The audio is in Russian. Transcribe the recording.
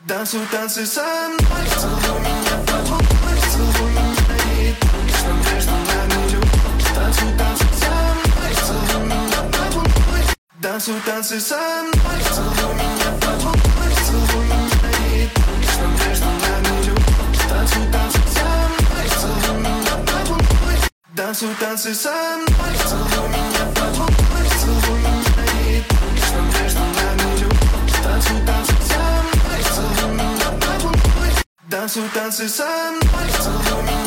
Танцуй, танцуй со мной, целуй меня под луной, целуй меня и точно между нами любовь. Танцуй, танцуй со мной, целуй меня под луной. Танцуй, танцуй со мной, целуй меня под луной, целуй меня и точно между нами любовь. Танцуй, танцуй со мной, целуй меня под луной. Танцуй, танцуй со мной, целуй меня под луной, целуй меня и точно между нами любовь. Танцуй, танцуй со мной, целуй меня под луной. Танцуй, танцуй со мной, целуй меня.